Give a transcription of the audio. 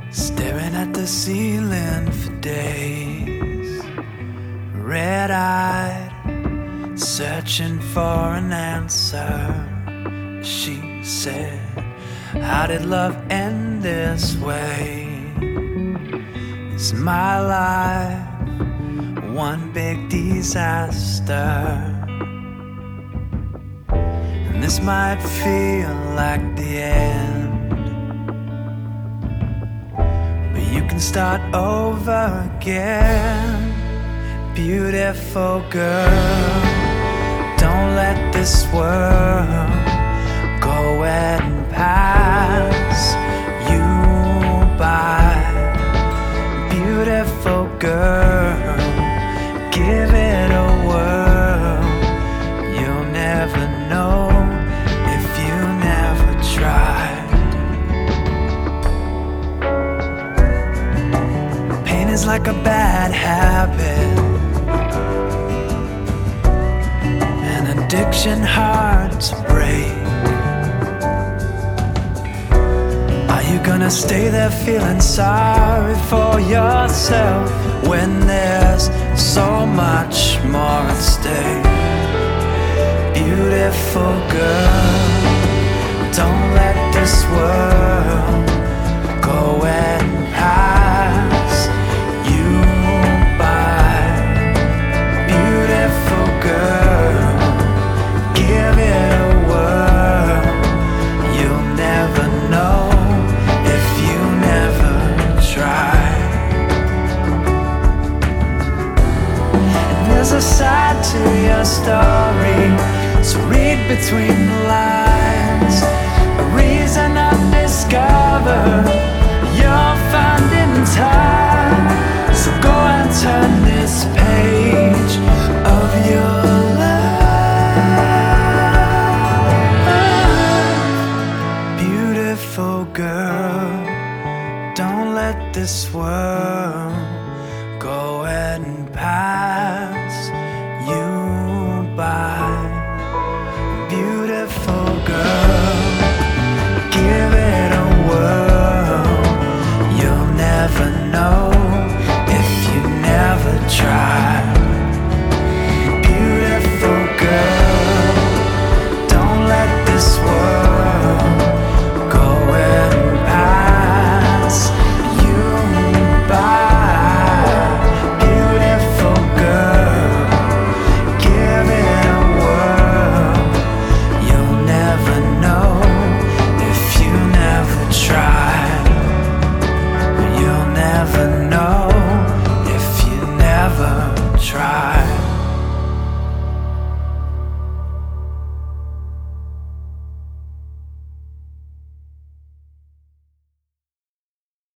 staring at the ceiling for days, red-eyed, searching for an answer. She said, how did love end this way? Is my life one big disaster? And this might feel like the end, but you can start over again. Beautiful girl, don't let this world go and pass you by. Beautiful girl, give it a whirl. You'll never know if you never tried. Pain is like a bad habit, an addiction hard to break. Are you gonna stay there feeling sorry for yourself when there's so much more at stake? Beautiful girl, don't let this world go and pass you by. Beautiful girl, give it a whirl. You'll never know if you never try. And there's a side to your story, so read between the lines. A reason undiscovered you'll find in time. So go and turn this page of your life. Beautiful girl, don't let this world go and pass